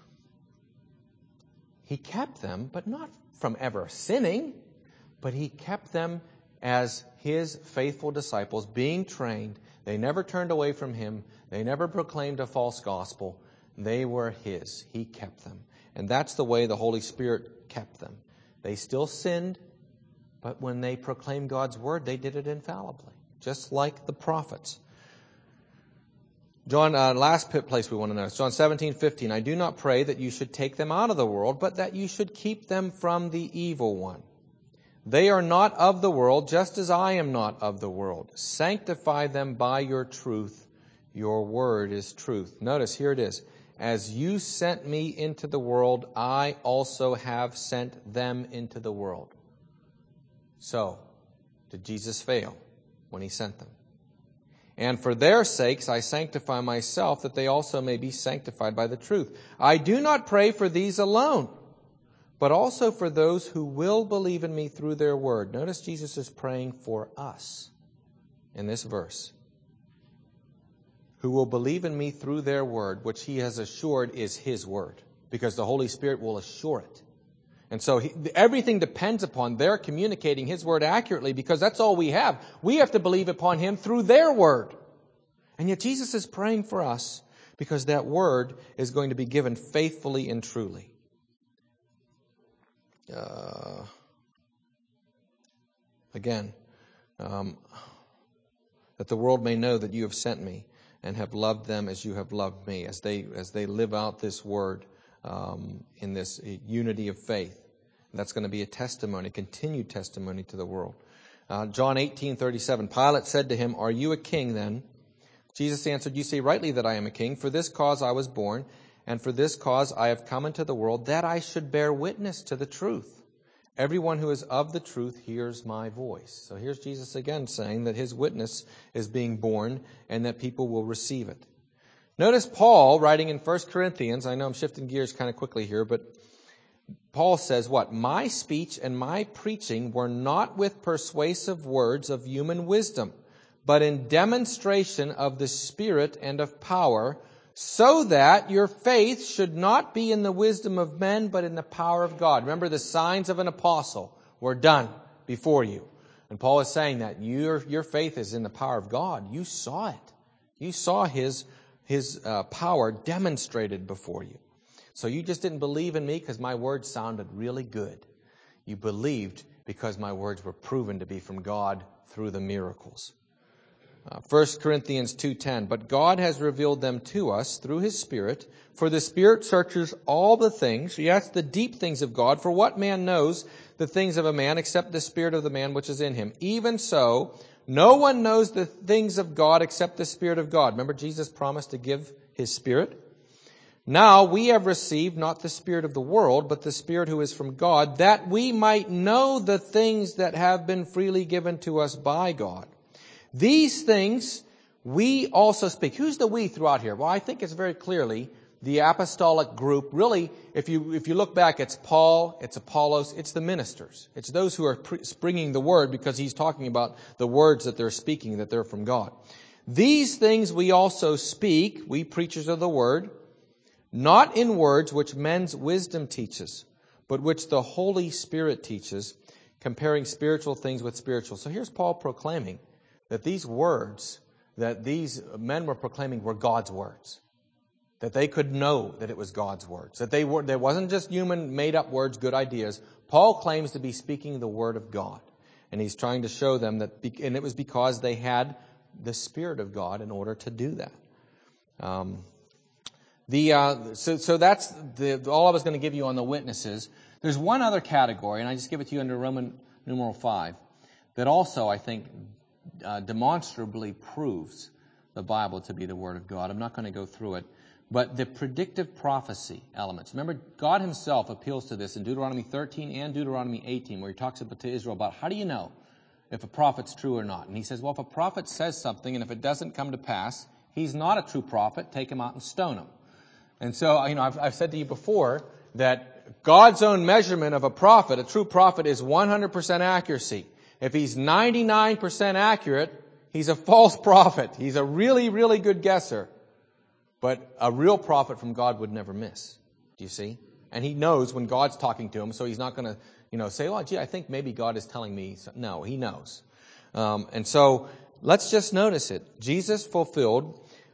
He kept them, but not from ever sinning, but He kept them as His faithful disciples, being trained. They never turned away from Him. They never proclaimed a false gospel. They were His. He kept them. And that's the way the Holy Spirit kept them. They still sinned, but when they proclaimed God's Word, they did it infallibly, just like the prophets. John, uh, last place we want to notice, John seventeen fifteen. I do not pray that you should take them out of the world, but that you should keep them from the evil one. They are not of the world, just as I am not of the world. Sanctify them by your truth. Your word is truth. Notice, here it is. As you sent me into the world, I also have sent them into the world. So, did Jesus fail when He sent them? And for their sakes I sanctify myself, that they also may be sanctified by the truth. I do not pray for these alone, but also for those who will believe in me through their word. Notice Jesus is praying for us in this verse. Who will believe in me through their word, which He has assured is His word, because the Holy Spirit will assure it. And so he, everything depends upon their communicating His Word accurately, because that's all we have. We have to believe upon Him through their Word. And yet Jesus is praying for us because that Word is going to be given faithfully and truly. Uh, again, um, that the world may know that you have sent me and have loved them as you have loved me, as they as they live out this Word um, in this unity of faith. And that's going to be a testimony, a continued testimony to the world. Uh, John eighteen thirty-seven, Pilate said to him, "Are you a king then?" Jesus answered, "You say rightly that I am a king. For this cause I was born, and for this cause I have come into the world, that I should bear witness to the truth. Everyone who is of the truth hears my voice." So here's Jesus again saying that His witness is being borne and that people will receive it. Notice Paul writing in First Corinthians, I know I'm shifting gears kind of quickly here, but Paul says what? "My speech and my preaching were not with persuasive words of human wisdom, but in demonstration of the Spirit and of power, so that your faith should not be in the wisdom of men, but in the power of God." Remember, the signs of an apostle were done before you. And Paul is saying that your, your faith is in the power of God. You saw it. You saw His, his uh, power demonstrated before you. So you just didn't believe in me because my words sounded really good. You believed because my words were proven to be from God through the miracles. Uh, First Corinthians two ten, "But God has revealed them to us through His Spirit, for the Spirit searches all the things," yes, the deep things of God, "for what man knows the things of a man except the Spirit of the man which is in him? Even so, no one knows the things of God except the Spirit of God." Remember, Jesus promised to give His Spirit. "Now we have received not the spirit of the world, but the Spirit who is from God, that we might know the things that have been freely given to us by God. These things we also speak." Who's the we throughout here? Well, I think it's very clearly the apostolic group. Really, if you if you look back, it's Paul, it's Apollos, it's the ministers. It's those who are pre- bringing the word, because he's talking about the words that they're speaking, that they're from God. "These things we also speak, we preachers of the word, not in words which men's wisdom teaches, but which the Holy Spirit teaches, comparing spiritual things with spiritual." So here's Paul proclaiming that these words that these men were proclaiming were God's words. That they could know that it was God's words. That they were, there wasn't just human made-up words, good ideas. Paul claims to be speaking the Word of God. And he's trying to show them that, and it was because they had the Spirit of God in order to do that. Um, the uh, so so that's the all I was going to give you on the witnesses. There's one other category, and I just give it to you under Roman numeral five, that also I think Uh, demonstrably proves the Bible to be the Word of God. I'm not going to go through it. But the predictive prophecy elements. Remember, God Himself appeals to this in Deuteronomy thirteen and Deuteronomy eighteen, where He talks about to Israel about how do you know if a prophet's true or not? And He says, well, if a prophet says something and if it doesn't come to pass, he's not a true prophet. Take him out and stone him. And so, you know, I've, I've said to you before that God's own measurement of a prophet, a true prophet, is one hundred percent accuracy. If he's ninety-nine percent accurate, he's a false prophet. He's a really, really good guesser. But a real prophet from God would never miss. Do you see? And he knows when God's talking to him, so he's not going to, you know, say, oh, gee, I think maybe God is telling me. No, he knows. Um, and so let's just notice it. Jesus fulfilled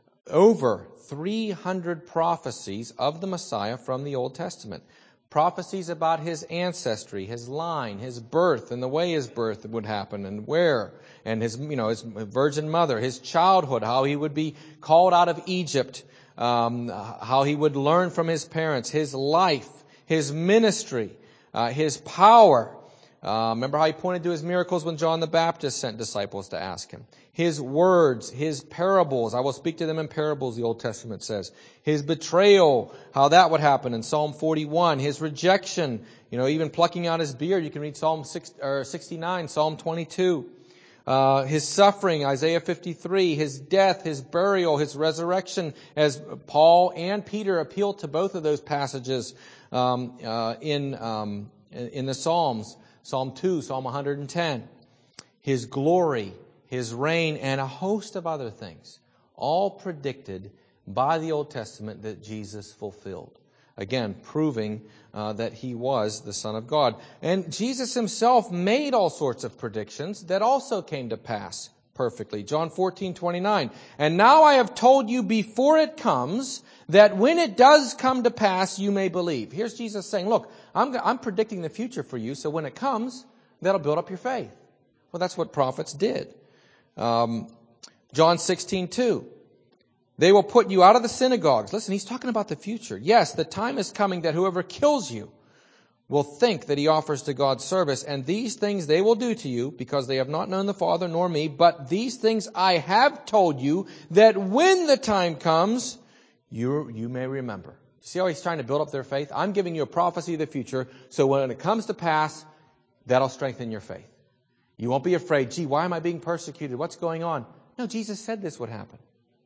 over three hundred prophecies of the Messiah from the Old Testament. Prophecies about His ancestry, His line, His birth, and the way His birth would happen, and where, and His, you know, His virgin mother, His childhood, how He would be called out of Egypt, um, how He would learn from His parents, His life, His ministry, uh, His power. Uh, remember how He pointed to His miracles when John the Baptist sent disciples to ask Him. His words, His parables. I will speak to them in parables, the Old Testament says. His betrayal, how that would happen in Psalm forty-one. His rejection, you know, even plucking out His beard. You can read Psalm sixty-nine, Psalm twenty-two. Uh, his suffering, Isaiah fifty-three. His death, His burial, His resurrection, as Paul and Peter appeal to both of those passages um, uh, in um, in the Psalms. Psalm two, Psalm one hundred ten. His glory, His reign, and a host of other things, all predicted by the Old Testament that Jesus fulfilled. Again, proving uh, that he was the Son of God. And Jesus himself made all sorts of predictions that also came to pass perfectly. John fourteen twenty-nine. And now I have told you before it comes, that when it does come to pass, you may believe. Here's Jesus saying, look, I'm, I'm predicting the future for you, so when it comes, that'll build up your faith. Well, that's what prophets did. Um, John sixteen two. They will put you out of the synagogues. Listen, he's talking about the future. Yes, the time is coming that whoever kills you will think that he offers to God service, and these things they will do to you, because they have not known the Father nor me, but these things I have told you, that when the time comes, you, you may remember. See how he's trying to build up their faith? I'm giving you a prophecy of the future, so when it comes to pass, that'll strengthen your faith. You won't be afraid, gee, why am I being persecuted? What's going on? No, Jesus said this would happen.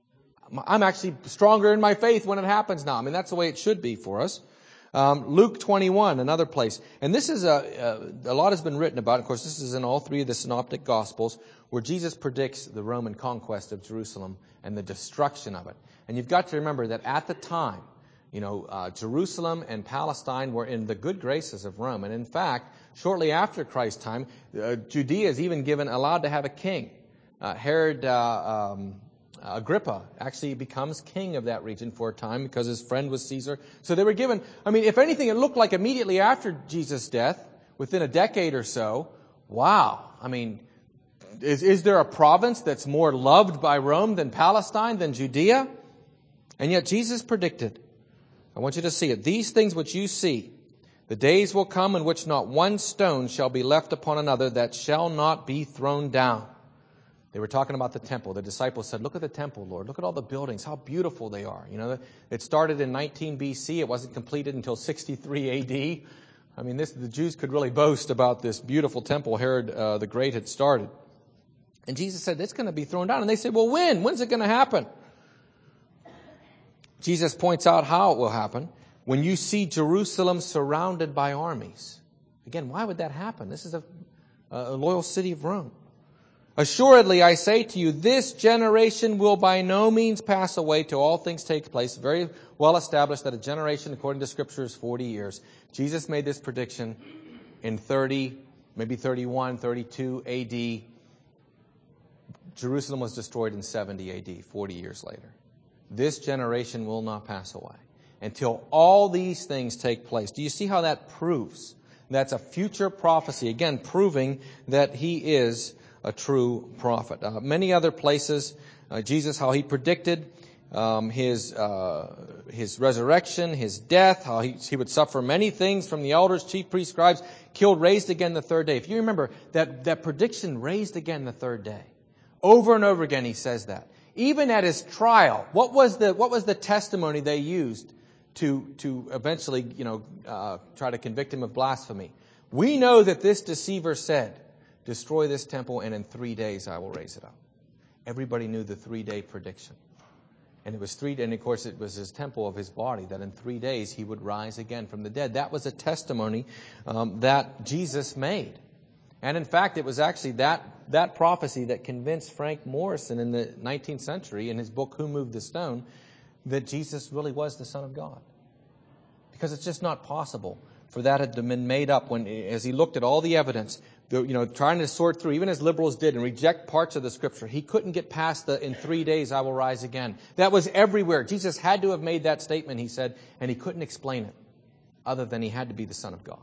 I'm actually stronger in my faith when it happens now. I mean, that's the way it should be for us. Um, Luke twenty-one, another place. And this is a, a, a lot has been written about. Of course, this is in all three of the synoptic gospels, where Jesus predicts the Roman conquest of Jerusalem and the destruction of it. And you've got to remember that at the time, you know, uh, Jerusalem and Palestine were in the good graces of Rome. And in fact, shortly after Christ's time, uh, Judea is even given, allowed to have a king. Uh, Herod, uh, um, Agrippa actually becomes king of that region for a time because his friend was Caesar. So they were given, I mean, if anything, it looked like immediately after Jesus' death, within a decade or so, wow. I mean, is, is there a province that's more loved by Rome than Palestine, than Judea? And yet Jesus predicted, I want you to see it, these things which you see, the days will come in which not one stone shall be left upon another that shall not be thrown down. They were talking about the temple. The disciples said, look at the temple, Lord. Look at all the buildings, how beautiful they are. You know, it started in nineteen B C. It wasn't completed until sixty-three A D. I mean, this, the Jews could really boast about this beautiful temple Herod uh, the Great had started. And Jesus said, it's going to be thrown down. And they said, well, when? When's it going to happen? Jesus points out how it will happen. When you see Jerusalem surrounded by armies. Again, why would that happen? This is a, a loyal city of Rome. Assuredly, I say to you, this generation will by no means pass away till all things take place. Very well established that a generation, according to Scripture, is forty years. Jesus made this prediction in thirty, maybe thirty-one, thirty-two A D. Jerusalem was destroyed in seventy A D, forty years later. This generation will not pass away until all these things take place. Do you see how that proves? That's a future prophecy. Again, proving that he is a true prophet. Uh, many other places, uh, Jesus, how he predicted um, his uh, his resurrection, his death, how he, he would suffer many things from the elders, chief priests, scribes, killed, raised again the third day. If you remember, that, that prediction, raised again the third day. Over and over again he says that. Even at his trial, what was the what was the testimony they used to to eventually, you know, uh, try to convict him of blasphemy? We know that this deceiver said, destroy this temple, and in three days I will raise it up. Everybody knew the three-day prediction. And it was three, and of course it was his temple of his body, that in three days he would rise again from the dead. That was a testimony um, that Jesus made. And in fact, it was actually that, that prophecy that convinced Frank Morrison in the nineteenth century, in his book, Who Moved the Stone, that Jesus really was the Son of God. Because it's just not possible for that had been made up when, as he looked at all the evidence, the, you know, trying to sort through, even as liberals did, and reject parts of the Scripture. He couldn't get past the, in three days I will rise again. That was everywhere. Jesus had to have made that statement, he said, and he couldn't explain it, other than he had to be the Son of God.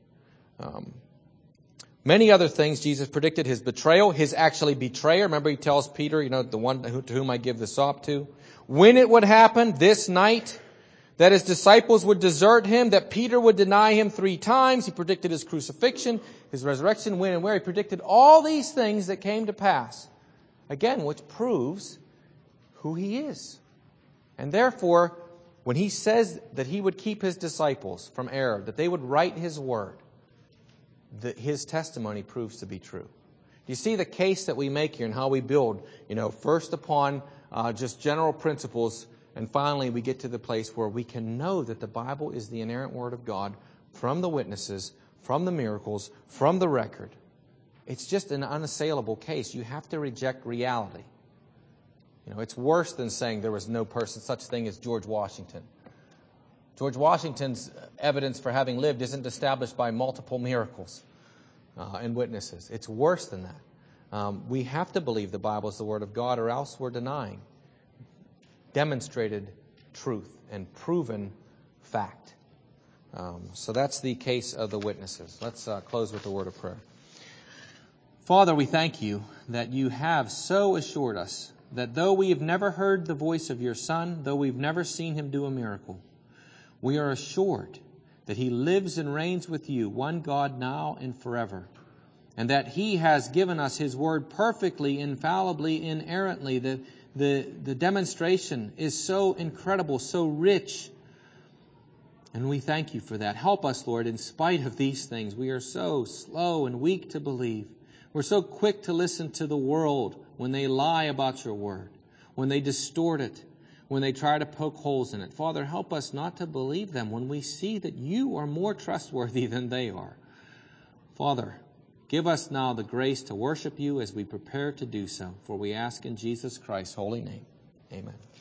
Um, many other things Jesus predicted. His betrayal, his actually betrayer. Remember he tells Peter, you know, the one who, to whom I give the sop to. When it would happen, this night, that his disciples would desert him, that Peter would deny him three times. He predicted his crucifixion, his resurrection, when and where. He predicted all these things that came to pass. Again, which proves who he is. And therefore, when he says that he would keep his disciples from error, that they would write his word, that his testimony proves to be true. Do you see the case that we make here and how we build, you know, first upon uh, just general principles, and finally, we get to the place where we can know that the Bible is the inerrant Word of God from the witnesses, from the miracles, from the record. It's just an unassailable case. You have to reject reality. You know, it's worse than saying there was no person, such thing as George Washington. George Washington's evidence for having lived isn't established by multiple miracles uh, and witnesses. It's worse than that. Um, we have to believe the Bible is the Word of God, or else we're denying demonstrated truth and proven fact. Um, so that's the case of the witnesses. Let's uh, close with a word of prayer. Father, we thank you that you have so assured us that though we have never heard the voice of your Son, though we've never seen him do a miracle, we are assured that he lives and reigns with you, one God, now and forever, and that he has given us his word perfectly, infallibly, inerrantly. The, the, the demonstration is so incredible, so rich, and we thank you for that. Help us, Lord, in spite of these things. We are so slow and weak to believe. We're so quick to listen to the world when they lie about your word, when they distort it, when they try to poke holes in it. Father, help us not to believe them when we see that you are more trustworthy than they are. Father, give us now the grace to worship you as we prepare to do so, for we ask in Jesus Christ's holy name. Amen.